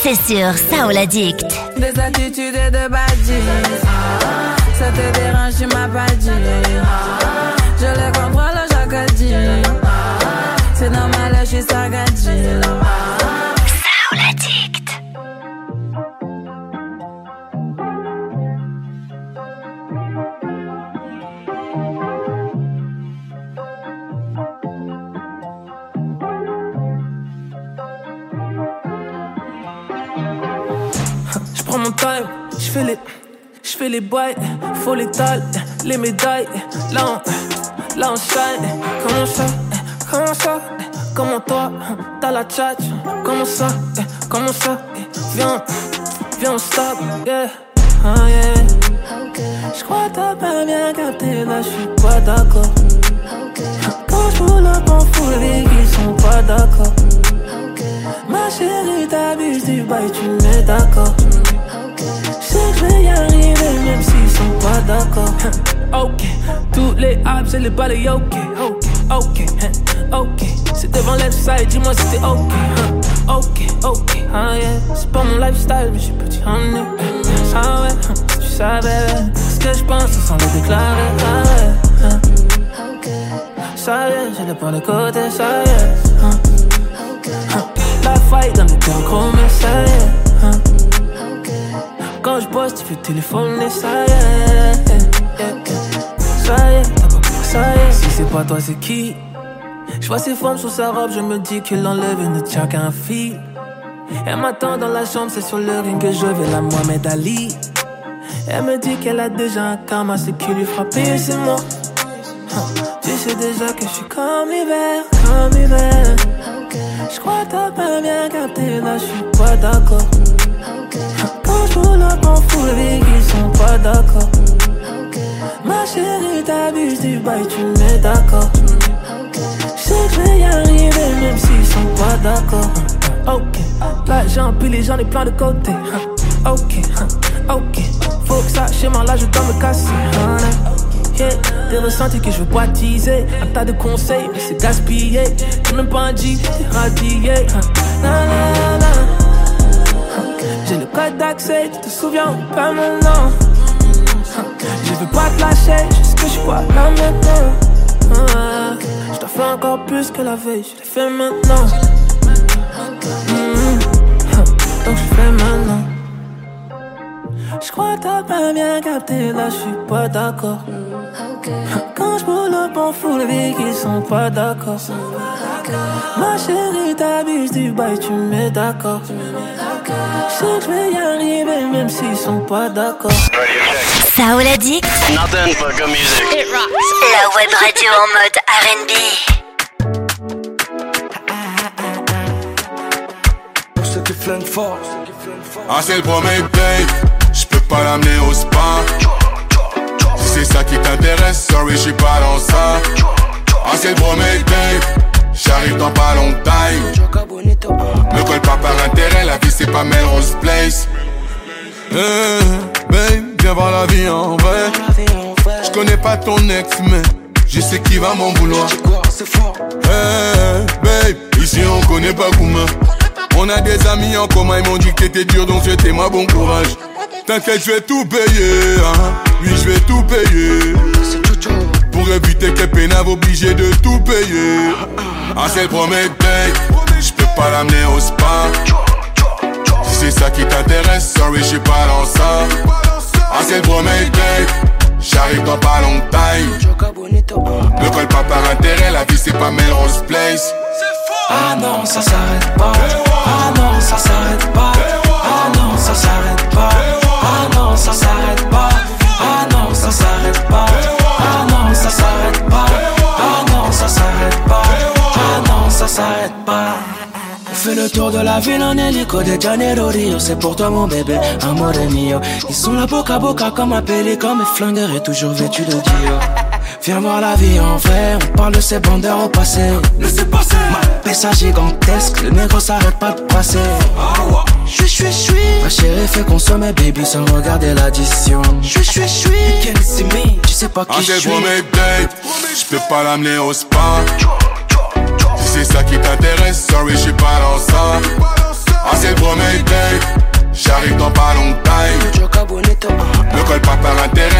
c'est sur Soul Addict.
Des attitudes et de badges. Ça te dérange, tu m'as pas dit. Je les contrôle chaque dit. C'est normal, je suis sagadji.
Soul Addict.
J'prends mon time, j'fais les bails, faut l'étal, les médailles. Là on shine, comment ça, comment toi, t'as la tchatch. Comment ça, viens on stop, yeah, J'crois t'as pas bien capté, là j'suis pas d'accord. Quand j'roule up en foule, les qu'ils sont pas d'accord. Ma chérie, t'abuses du bail, tu mets d'accord. J'sais que j'vais y arriver même s'ils sont pas d'accord. Ok, tous les apps et les balais, ok. C'est devant left side, dis-moi si t'es ok. Ok, c'est pas mon lifestyle, mais j'suis petit en nu. Ah ouais, tu savais ce que j'pense sans le déclarer. Ah ouais, ça y est, j'ai le point de côté, ça y est. La faille dans le cœur chromé, ça y est. Quand je bosse, tu veux téléphoner, ça y est. Ça y est, t'as pas peur, ça y est. Si c'est pas toi, c'est qui? Je vois ses formes sur sa robe, je me dis qu'il enlève et ne tient qu'un fil. Elle m'attend dans la chambre, c'est sur le ring que je vais la Mohamed Ali. Elle me dit qu'elle a déjà un karma, c'est qui lui frappe et c'est moi. Tu sais déjà que je suis comme hiver. J'crois t'as pas bien capté, là j'suis pas d'accord. Quand j'roule up en foule, les qu'ils sont pas d'accord. Ma chérie, t'abuses du bail, tu mets d'accord. J'sais que j'vais y arriver même s'ils sont pas d'accord. Ok, là j'ai empilé, j'en ai plein de côtés. Ok, faut que ça schéma, là je dois me casser. Des ressentis que je veux boitiser. Un tas de conseils, mais c'est gaspillé. T'es même pas un G, t'es radié. J'ai le code d'accès, tu te souviens ou pas maintenant? Je veux pas te lâcher, juste que je suis pas là maintenant. Je dois faire encore plus que la veille, je l'ai fait maintenant. Donc je fais maintenant. J'crois t'as pas bien capté, là j'suis pas d'accord. Quand j'pull up en foule, les qu'ils sont pas d'accord. Ma chérie, t'abuses du bail, tu mets d'accord. J'sais que j'vais y arriver même s'ils sont pas d'accord.
Soul Addict.
Nothing but good music.
It rocks. La web radio en mode R&B.
Pour ceux qui flinguent fort.
Ah c'est le premier date, j'peux pas l'amener au spa. Si c'est ça qui t'intéresse, sorry j'suis pas dans ça. Ah c'est le premier date, j'arrive dans pas longtemps. Me colle pas par intérêt, la vie c'est pas Melrose Place. Babe, viens voir la vie en vrai. J'connais pas ton ex mais je sais qui va m'en vouloir. Babe, ici on connaît pas Kouma. On a des amis en commun, ils m'ont dit que t'étais dur, donc souhaitez-moi bon courage. T'inquiète, je vais tout payer, hein. Oui, je vais tout payer. Pour éviter que pénave obligé de tout payer. Ah, c'est le premier date, j'peux pas l'amener au spa. Si c'est ça qui t'intéresse, sorry, j'suis pas dans ça. Ah, c'est le premier date, j'arrive dans pas longtemps. Ne colle pas par intérêt, la vie c'est pas Melrose Place.
Ah non, ça s'arrête pas. Ah non, ça s'arrête pas. Ah non, ça s'arrête pas. Ah non, ça s'arrête pas. Ah non, ça s'arrête pas. Ah non, ça s'arrête pas. Ah non, ça s'arrête pas. Ah non, ça s'arrête pas. On fait le tour de la ville en hélico de Janeiro Rio. C'est pour toi mon bébé, amore mio. Ils sont là boca à boca comme un pélican. Mes flingueurs est toujours vêtu de Dior. Viens voir la vie en vrai, on parle de ces bandeurs au passé. Laissez passer. Ma pessa gigantesque, le négro s'arrête pas de passer. Chui. Ma chérie fait consommer baby sans regarder l'addition. Chui. Tu sais pas qui je suis.
Ah c'est le premier date, j'peux pas l'amener au spa. Si c'est ça qui t'intéresse, sorry j'suis pas dans ça. Ah c'est le premier date,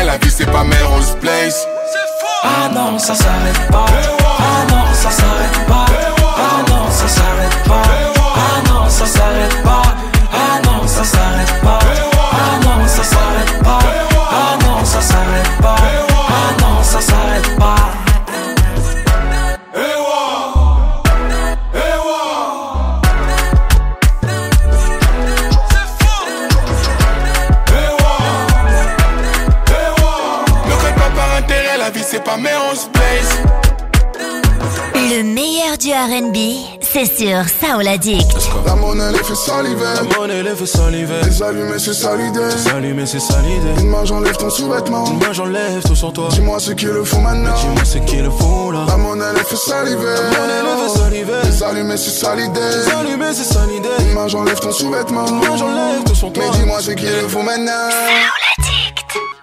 la vie c'est pas Melrose Place.
Ah non, ça s'arrête pas. Ah non, ça s'arrête pas. Ah non, ça s'arrête pas. Ah non, ça s'arrête pas. Ah non, ça s'arrête pas. Ah non, ça s'arrête pas. Ah non, ça s'arrête pas. Ah non, ça s'arrête pas.
C'est pas Melrose Place.
Le meilleur du R&B, c'est sur Soul Addict.
La monnaie les fait saliver.
La monnaie les fait saliver.
Les allumés c'est salidé.
Les allumés c'est salidé.
Une main j'enlève ton sous-vêtement.
Une main j'enlève tout sur toi.
Dis-moi ce qu'ils le font maintenant.
Dis-moi ce qu'ils le font là.
La monnaie les fait saliver.
La monnaie les fait saliver.
Les allumés c'est salidé.
Les allumés c'est salidé.
Une main j'enlève ton sous-vêtement.
Une main j'enlève tout sur toi.
Mais dis-moi ce qu'ils le font maintenant.
Soul Addict.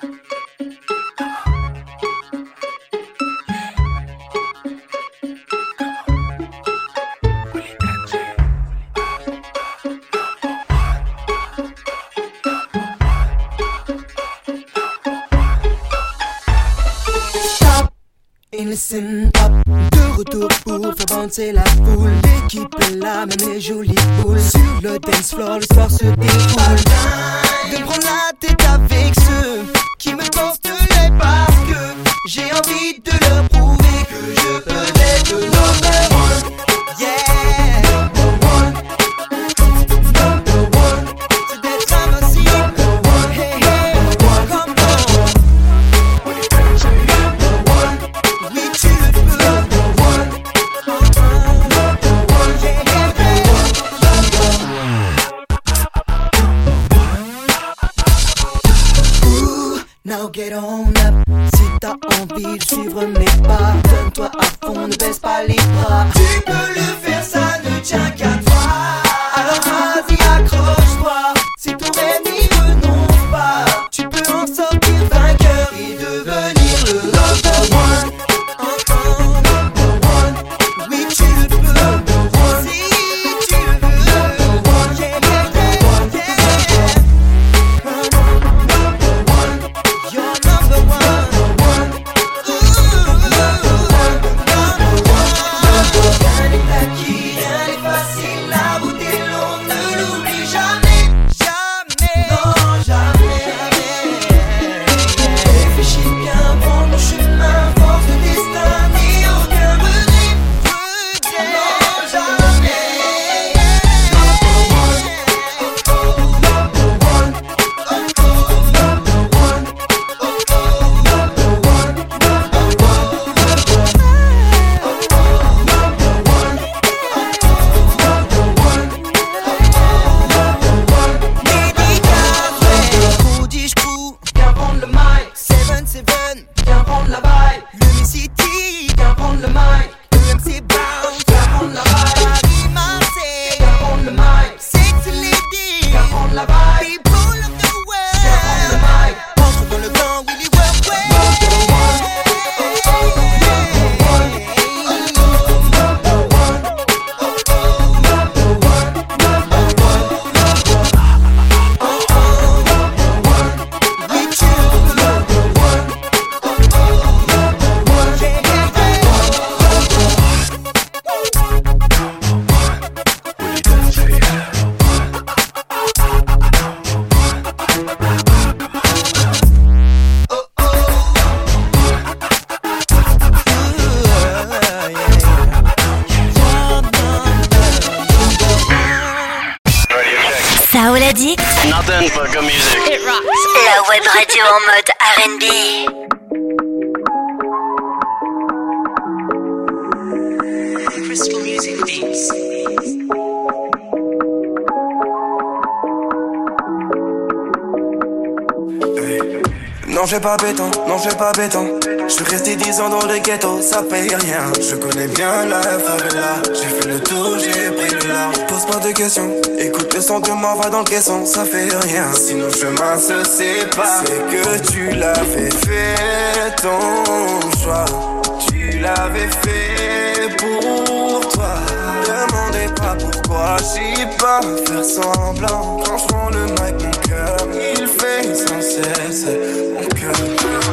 Listen up, de retour pour faire danser la foule. L'équipe est là, même les jolies poules. Sur le dance floor, l'histoire se déroule. De prendre la tête avec ceux qui me pensent de l'être parce que j'ai envie de leur prouver que je peux être le number one. Yeah, number one. Number one. C'est d'être invincible. Hey, hey, come on. Now get on up. Si t'as envie de suivre mes pas, donne-toi à fond, ne baisse pas les bras. Tu peux le faire, ça ne tient qu'à toi. Alors vas-y, accroche-toi. Si ton rêve n'y renonce pas, tu peux en sortir vainqueur et devenir le number one. Number one. Oui, tu le peux. Si tu le veux. Yeah, yeah, yeah, yeah. You're number one. Rien n'est acquis, rien n'est facile. La route est longue, ne l'oublie jamais. Jamais, non jamais, jamais. Réfléchis bien, prends le chemin, force le destin, mais aucun regret. Non jamais. Viens prendre le mic, 7-7, viens prendre la vibe. Le City, viens prendre le mic. EMC Bounce, viens prendre la vibe. Paris, Marseille, viens prendre le mic. Sexy Lady, viens prendre la vibe. People of the world, viens prendre le mic. Entre dans le gang, Willy
Soul Addict.
Nothing but good music.
It rocks. La web radio en mode R&B.
Crystal Music Beats.
Non j'ai pas béton, non j'ai pas béton. Je suis resté 10 ans dans le ghetto, ça paye rien. Je connais bien la favela. J'ai fait le tour, j'ai pris le large. Pose pas de questions, écoute le son de moi, va dans le caisson. Ça fait rien, si nos chemins se séparent. C'est que tu l'avais fait ton choix. Tu l'avais fait pour toi. Demandez pas pourquoi, j'y pas faire semblant. Quand je prends le mic, mon cœur il fait sans cesse. Mon cœur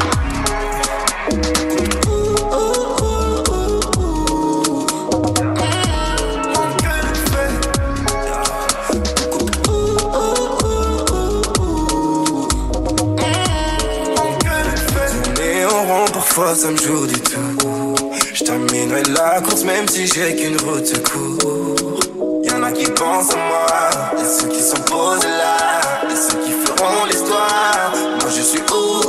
toi ça me joue du tout. Je terminerai la course même si j'ai qu'une route de cours. Y'en a qui pensent à moi, et ceux qui sont posés là, et ceux qui feront l'histoire. Moi je suis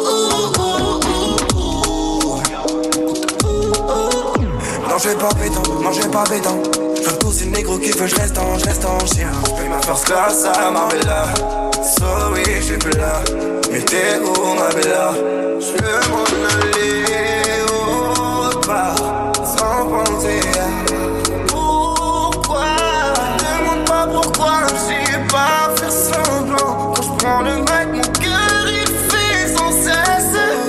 Non je vais pas pétant, non je vais pas pétant. Je veux tous ces négros qui veulent je reste en chien. Je paye ma first class à Marbella. Sorry je suis plus là, mais t'es où ma bella? Je veux m'en aller autre part, sans penser à pourquoi. Demande pas pourquoi, je sais pas faire semblant. Quand je prends le mic, mon cœur il fait sans cesse.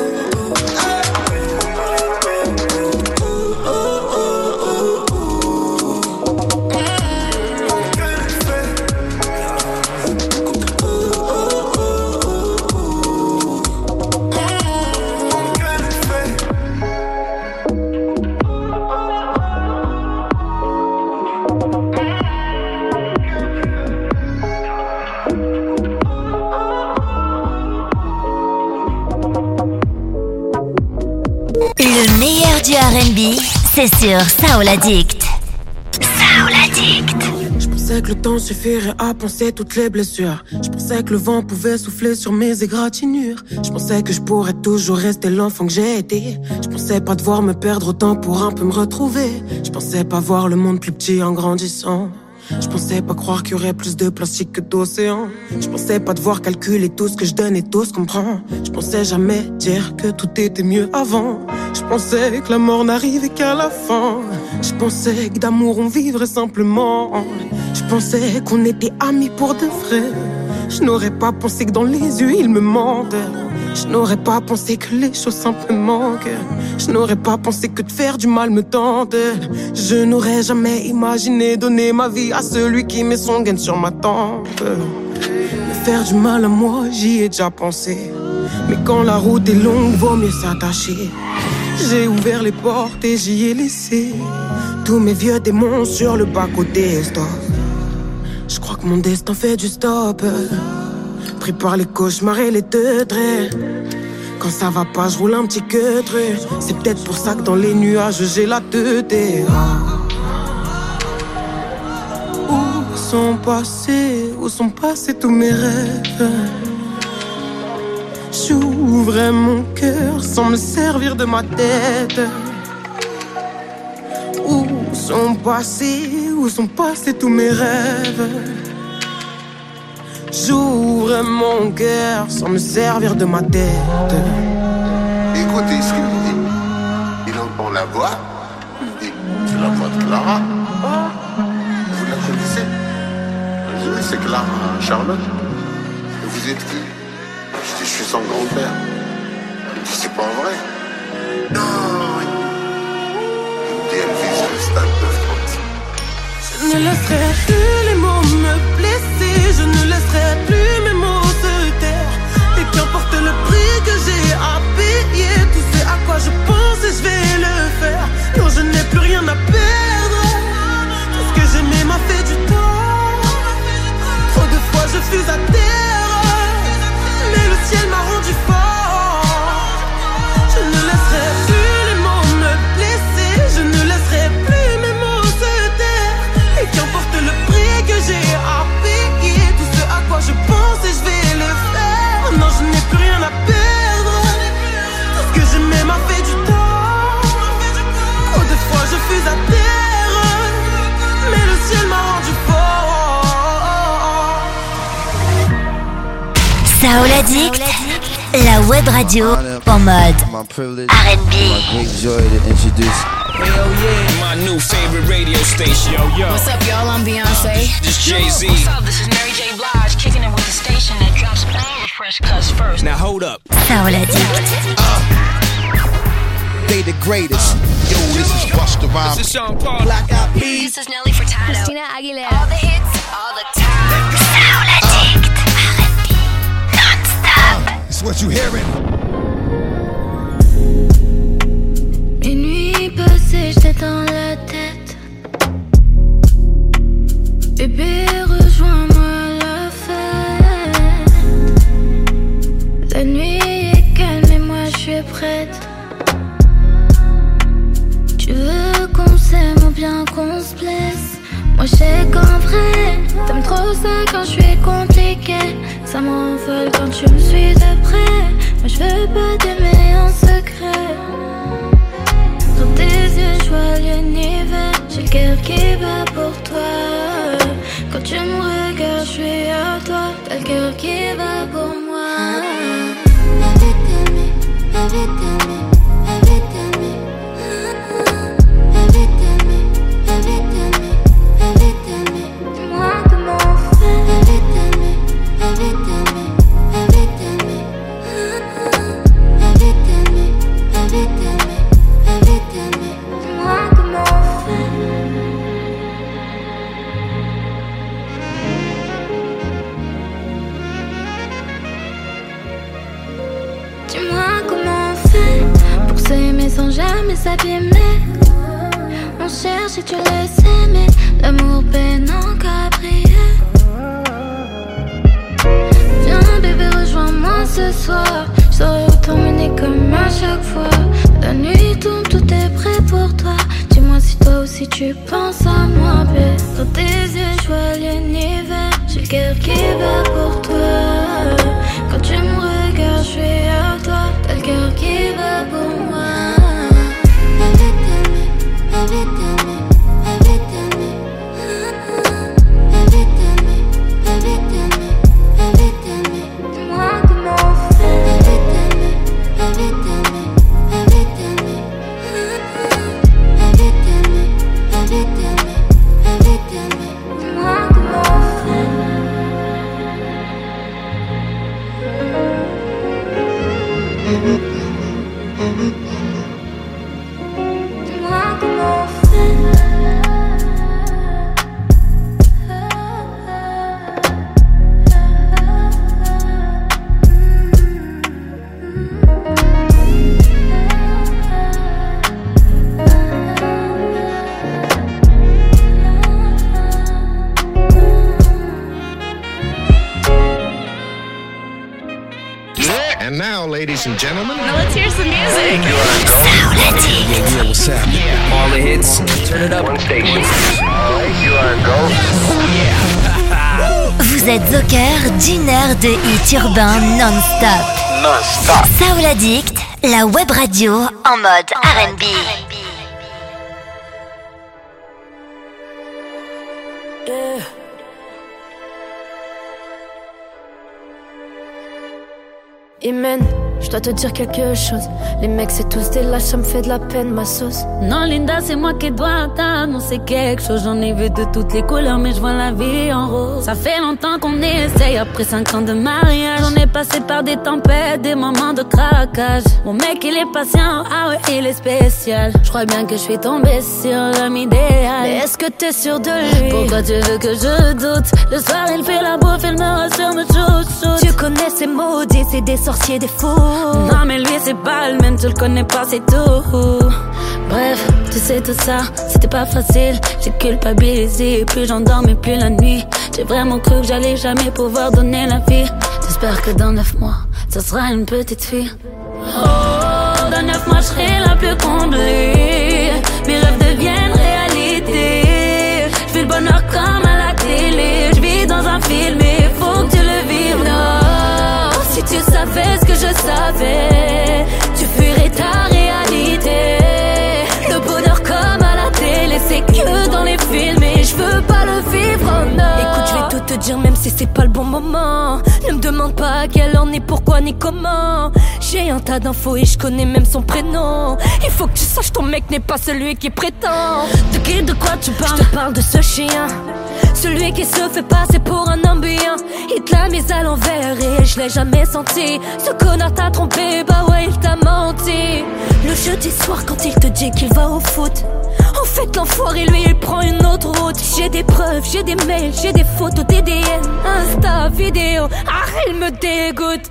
Le meilleur du R&B, c'est sur Soul Addict. Soul Addict.
Je pensais que le temps suffirait à penser toutes les blessures. Je pensais que le vent pouvait souffler sur mes égratignures. Je pensais que je pourrais toujours rester l'enfant que j'ai été. Je pensais pas devoir me perdre autant pour un peu me retrouver. Je pensais pas voir le monde plus petit en grandissant. Je pensais pas croire qu'il y aurait plus de plastique que d'océan. Je pensais pas devoir calculer tout ce que je donne et tout ce qu'on prend. Je pensais jamais dire que tout était mieux avant. Je pensais que la mort n'arrivait qu'à la fin. Je pensais que d'amour on vivrait simplement. Je pensais qu'on était amis pour de vrai. Je n'aurais pas pensé que dans les yeux il me mente. Je n'aurais pas pensé que les choses simplement que je n'aurais pas pensé que de faire du mal me tente. Je n'aurais jamais imaginé donner ma vie à celui qui met son gain sur ma tempe. Me faire du mal à moi, j'y ai déjà pensé. Mais quand la route est longue, vaut mieux s'attacher. J'ai ouvert les portes et j'y ai laissé tous mes vieux démons sur le bas-côté. Stop. Je crois que mon destin fait du stop. Pris par les cauchemars et les teutrés. Quand ça va pas, je roule un petit queutre. C'est peut-être pour ça que dans les nuages j'ai la tête. Où sont passés tous mes rêves? J'ouvrais mon cœur sans me servir de ma tête. Où sont passés tous mes rêves? J'ouvre mon cœur sans me servir de ma tête.
Écoutez ce qu'il me dit. Il entend la voix. Il me dit, c'est la voix de Clara. Vous la connaissez? Je dis, c'est Clara Charlotte. Et vous êtes qui? Je dis, je suis son grand-père. Il me dit, c'est pas vrai. Non. Il me dit, elle vit sur le stade de France.
Je ne laisserai plus les mots me blesser. Je ne laisserai plus mes mots se taire. Et qu'importe le prix que j'ai à payer, tout ce à quoi je pense et je vais le faire. Non, je n'ai plus rien à perdre. Tout ce que j'aimais m'a fait du tort. Trop de fois je fus à terre, mais le ciel m'a rendu fort. Je ne laisserai plus les mots me blesser. Je ne laisserai plus mes mots se taire. Et qu'importe le prix que j'ai à payer, tout ce à quoi je pense et je vais le faire. Non, je n'ai plus rien à perdre. Tout ce que j'aimais m'a fait du tort. Trop de fois je fus à terre, mais le ciel m'a rendu fort.
Soul Addict, la web radio en mode R&B.
Hell yeah, my new favorite radio station. Yo.
What's up, y'all? I'm Beyonce.
This Jay-Z.
What's up? This is Mary J. Blige, kicking it with the station that drops all the fresh cuts first.
Now hold up.
Soul Addict.
They the greatest. Yo, this is Busta Rhymes.
This is Sean Paul.
Black Eyed Peas.
This is Nelly Furtado.
Christina Aguilera.
All the hits, all the time.
Soul Addict, R&B, non-stop.
It's what you hearing.
Les nuits passées, j'étais dans la tête. Bébé, rejoins-moi la fête. La nuit est calme et moi je suis prête.
Moi je sais qu'en vrai, t'aimes trop ça quand je suis compliqué. Ça m'envole quand tu me suis de près. Moi je veux pas t'aimer en secret. Dans tes yeux je vois l'univers. J'ai le cœur qui bat pour toi. Quand tu me regardes je suis à toi. T'as le cœur qui va pour moi. Dis-moi comment on fait. Dis-moi comment on fait pour s'aimer sans jamais s'abîmer. On cherche et tu le sais, mais l'amour peine encore à briller. Viens bébé, rejoins-moi ce soir. Je saurais où t'emmener comme à chaque fois. La nuit tombe, tout est prêt pour toi. Dis-moi si toi aussi tu penses à moi, bébé. Dans tes yeux je vois l'univers. J'ai le cœur qui bat pour toi. Quand tu me regardes je suis à toi. T'as le cœur qui va pour moi. Dis-moi comment on fait. Dis-moi comment on fait. Dis-moi comment on fait.
And now, ladies and gentlemen,
Now let's hear some music.
Yeah, what's happening? All the hits, turn it up. One station. You are go.
Vous êtes au cœur d'une heure de hits urbains non-stop.
Non-stop.
Soul Addict, la web radio en mode R&B.
Imen, je dois te dire quelque chose. Les mecs c'est tous des lâches, ça me fait de la peine ma sauce.
Non Linda, c'est moi qui dois t'annoncer quelque chose. J'en ai vu de toutes les couleurs mais je vois la vie en rose. Ça fait longtemps qu'on essaye, après 5 ans de mariage. On est passé par des tempêtes, des moments de craquage. Mon mec il est patient, ah ouais il est spécial. Je crois bien que je suis tombée sur l'homme idéal.
Mais est-ce que t'es sûr de lui?
Pourquoi tu veux que je doute? Le soir il fait la bouffe, il me rassure, me chouchoute.
Tu connais ces maudits, c'est des sorciers, des fous.
Non mais lui c'est pas le même, tu le connais pas, c'est tout. Bref, tu sais tout ça, c'était pas facile. J'ai culpabilisé, plus j'endormais plus la nuit. J'ai vraiment cru que j'allais jamais pouvoir donner la vie. J'espère que dans 9 mois, ça sera une petite fille. Oh, dans 9 mois je serai la plus comblée. Mes rêves deviennent réalité. Je vis le bonheur comme à la télé. Je vis dans un film et faut que tu le vives. Non, si tu savais ce que je savais, tu fuirais ta réalité. Le bonheur comme à la télé, c'est que dans les films et je veux pas le vivre, non.
Écoute, je vais tout te dire même si c'est pas le bon moment. Ne me demande pas quelle en est, pourquoi ni comment. J'ai un tas d'infos et je connais même son prénom. Il faut que tu saches, ton mec n'est pas celui qui prétend.
De quoi tu parles?
Je te parle de ce chien, celui qui se fait passer pour un homme bien. Il te l'a mise à l'envers et je l'ai jamais senti. Ce connard t'a trompé, bah ouais il t'a menti. Le jeudi soir quand il te dit qu'il va au foot, en fait l'enfoiré lui il prend une autre route. J'ai des preuves, j'ai des mails, j'ai des photos, des DM, Insta, vidéo. Ah il me dégoûte.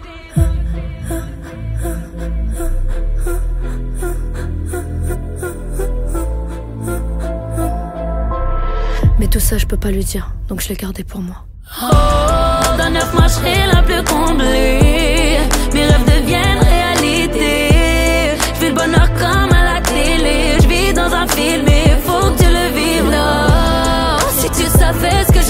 Mais tout ça je peux pas lui dire, donc je l'ai gardé pour moi.
Oh, dans 9 mois je serai la plus comblée. Mes rêves deviennent réalité. Je vis le bonheur comme à la télé. Je vis dans un film et faut que tu le vives. Non, si tu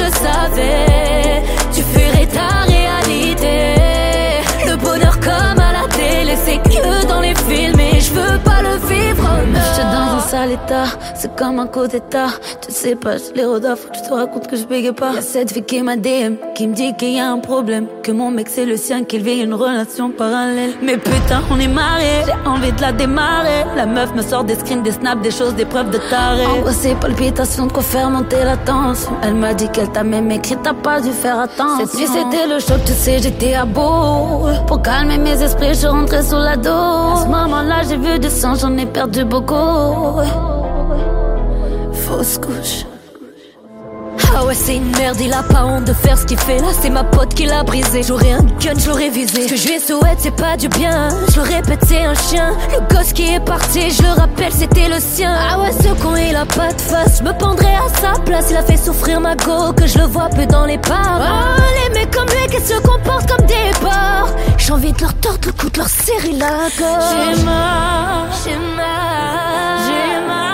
je savais, tu fuirais ta réalité. Le bonheur comme à la télé, c'est que dans les films et je veux pas le vivre. J'étais dans un sale état, c'est comme un coup d'état. Tu sais pas, je les rodaf, faut que je te raconte que je bégaye pas. Y'a cette fille qui m'a DM, qui me dit qu'il y a un problème, que mon mec c'est le sien, qu'il vit une relation parallèle. Mais putain, on est mariés, j'ai envie de la démarrer. La meuf me sort des screens, des snaps, des choses, des preuves de taré. Angoissée, palpitations, de quoi faire monter la tension. Elle m'a dit qu'elle t'a même écrit, t'as pas dû faire attention. Cette nuit c'était le choc, tu sais, j'étais à bout. Pour calmer mes esprits, je suis rentrée sous la dose. À ce moment-là, j'ai vu du sang, j'en ai perdu beaucoup. Fausse couche. Ah ouais, c'est une merde, il a pas honte de faire ce qu'il fait. Là, c'est ma pote qui l'a brisé. J'aurais un gun, je l'aurais visé. Ce que je lui souhaite, c'est pas du bien. Je le répète, c'est un chien. Le gosse qui est parti, je le rappelle, c'était le sien. Ah ouais, ce con, il a pas de face. Je me pendrais à sa place. Il a fait souffrir ma go, que je le vois peu dans les bars. Oh, les mecs comme lui qui se comportent comme des porcs. J'ai envie de leur tordre le cou, de leur serrer la gorge. J'ai mal, j'ai mal, j'ai mal.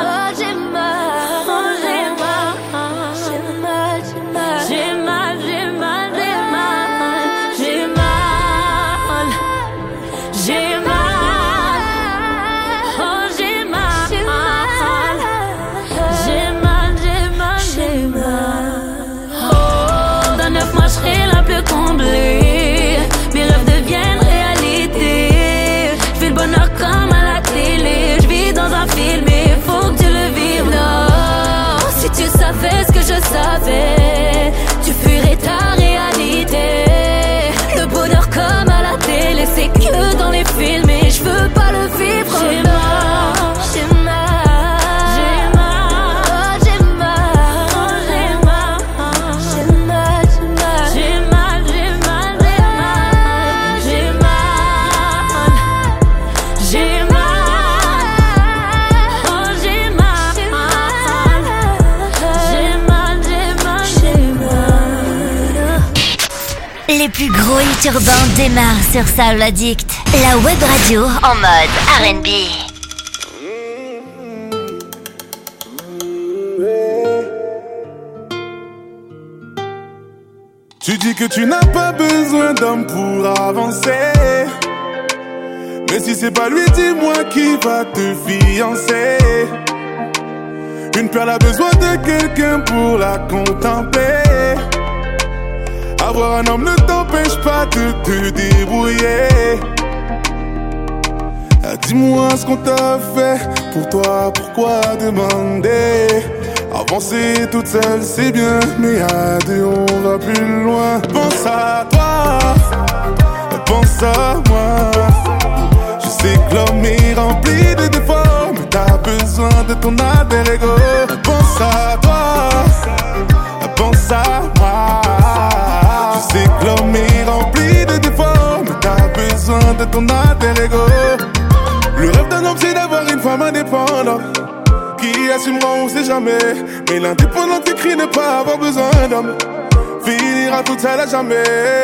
Mes rêves deviennent réalité. Je vis le bonheur comme à la télé. Je vis dans un film et faut que tu le vives. Non, si tu savais ce que je savais, tu fuirais ta réalité. Le bonheur comme à la télé, c'est que dans les films et je veux pas le vivre. J'ai mal, j'ai mal.
Les plus gros hits urbains démarrent sur Soul Addict, la web radio en mode R&B.
Tu dis que tu n'as pas besoin d'homme pour avancer. Mais si c'est pas lui, dis-moi qui va te fiancer. Une perle a besoin de quelqu'un pour la contempler. Avoir un homme ne t'empêche pas de te débrouiller. Dis-moi ce qu'on t'a fait pour toi, pourquoi demander? Avancer toute seule c'est bien, mais à deux on va plus loin. Pense à toi, pense à moi. Je sais que l'homme est rempli de défauts, mais t'as besoin de ton alter ego. Pense à toi, pense à moi. Je sais que l'homme est rempli de défauts, mais t'as besoin de ton alter ego. Le rêve d'un homme c'est d'avoir une femme indépendante qui assumera on sait jamais. Mais l'indépendante qui crie ne pas avoir besoin d'homme finira toute seule à jamais.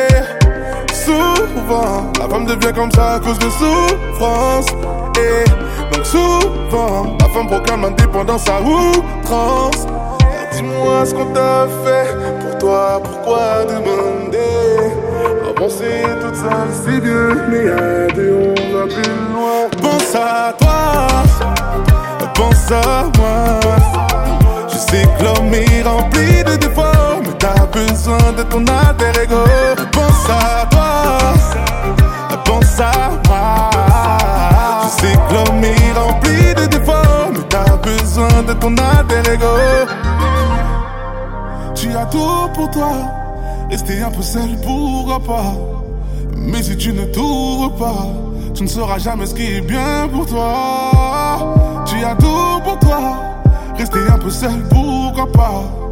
Souvent la femme devient comme ça à cause de souffrance. Et donc souvent la femme proclame l'indépendance à outrance. Dis-moi ce qu'on t'a fait pour toi, pourquoi demander? Avancer toute seule c'est bien, mais à deux on va plus loin. Pense à toi, pense à moi. Je sais que l'homme est rempli de défauts, mais t'as besoin de ton alter ego. Pense à toi, pense à moi. Je sais que l'homme est rempli de défauts, mais t'as besoin de ton alter ego. Tu as tout pour toi, rester un peu seul pourquoi pas. Mais si tu ne t'ouvres pas, tu ne sauras jamais ce qui est bien pour toi. Tu as tout pour toi, rester un peu seul pourquoi pas.